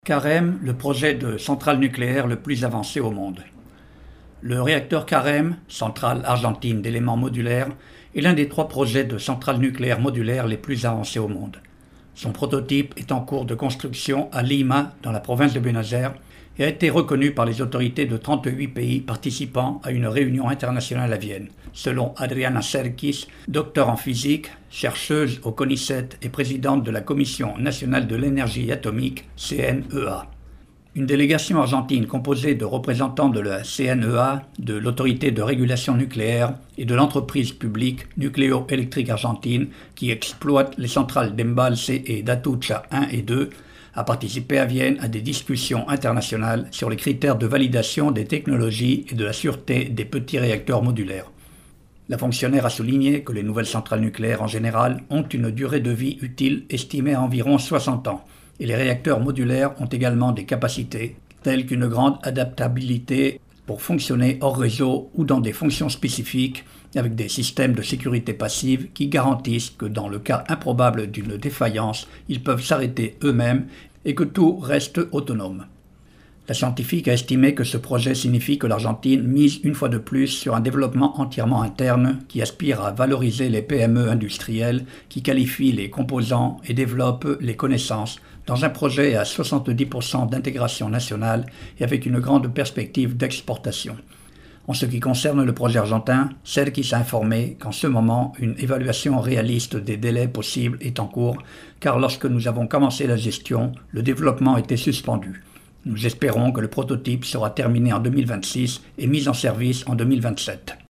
Carême, le projet de centrale nucléaire le plus avancé au monde. Le réacteur Carême, centrale argentine d'éléments modulaires, est l'un des 3 projets de centrale nucléaire modulaire les plus avancés au monde. Son prototype est en cours de construction à Lima, dans la province de Buenos Aires, et a été reconnu par les autorités de 38 pays participant à une réunion internationale à Vienne, selon Adriana Serkis, docteur en physique, chercheuse au CONICET et présidente de la Commission nationale de l'énergie atomique, CNEA. Une délégation argentine composée de représentants de la CNEA, de l'autorité de régulation nucléaire et de l'entreprise publique Nucléo-Électrique Argentine qui exploite les centrales d'Embalse et d'Atucha 1 et 2, a participé à Vienne à des discussions internationales sur les critères de validation des technologies et de la sûreté des petits réacteurs modulaires. La fonctionnaire a souligné que les nouvelles centrales nucléaires en général ont une durée de vie utile estimée à environ 60 ans, et les réacteurs modulaires ont également des capacités telles qu'une grande adaptabilité pour fonctionner hors réseau ou dans des fonctions spécifiques avec des systèmes de sécurité passive qui garantissent que dans le cas improbable d'une défaillance, ils peuvent s'arrêter eux-mêmes et que tout reste autonome. La scientifique a estimé que ce projet signifie que l'Argentine mise une fois de plus sur un développement entièrement interne qui aspire à valoriser les PME industrielles, qui qualifient les composants et développent les connaissances dans un projet à 70% d'intégration nationale et avec une grande perspective d'exportation. En ce qui concerne le projet argentin, Serkis a informé qu'en ce moment, une évaluation réaliste des délais possibles est en cours, car lorsque nous avons commencé la gestion, le développement était suspendu. Nous espérons que le prototype sera terminé en 2026 et mis en service en 2027.